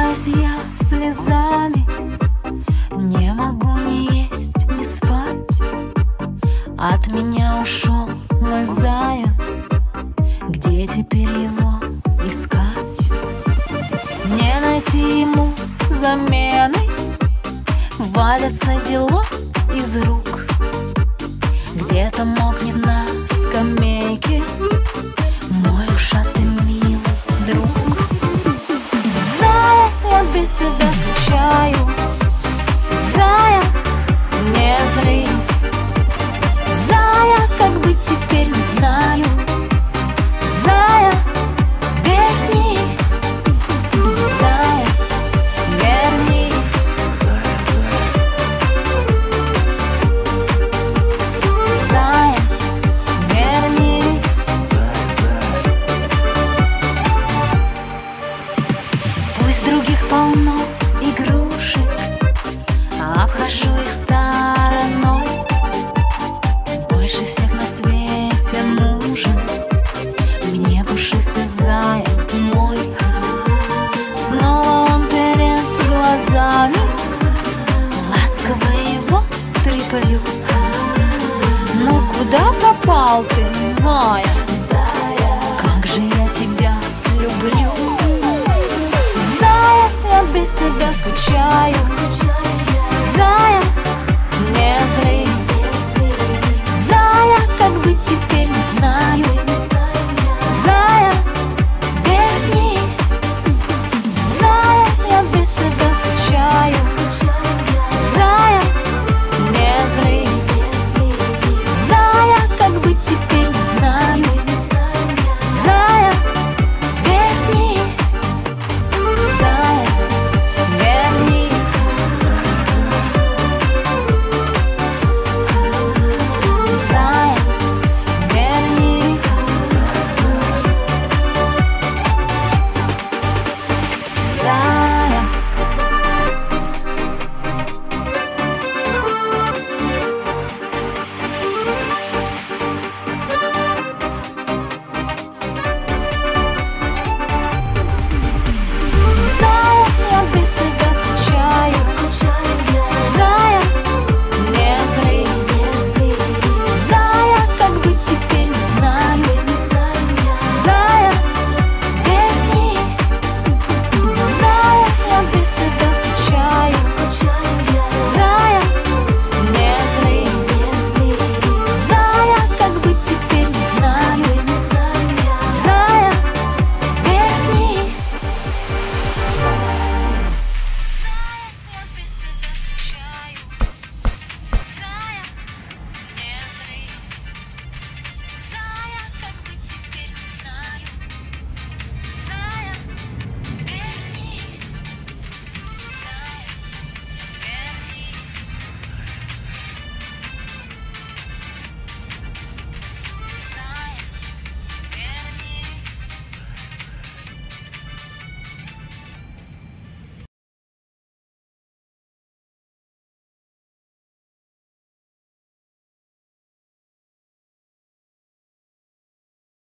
Заливаюсь я слезами, не могу ни есть, ни спать. От меня ушел мой зая, где теперь его искать? Не найти ему замены, валятся дела из рук. Где-то мокнет на скамейке мой ушастый милый друг. Зая, я без тебя скучаю. Зая, не злись. Зая, как быть теперь не знаю. Зая, вернись. Зая, вернись. Зая, вернись. Пусть других полно игрушек, обхожу их стороной. Больше всех на свете нужен мне пушистый зая мой. Снова он перед глазами, ласково его треплю. Ну куда пропал ты, зая? Как же я тебя люблю. Зая, я без тебя скучаю. Зая, не зря.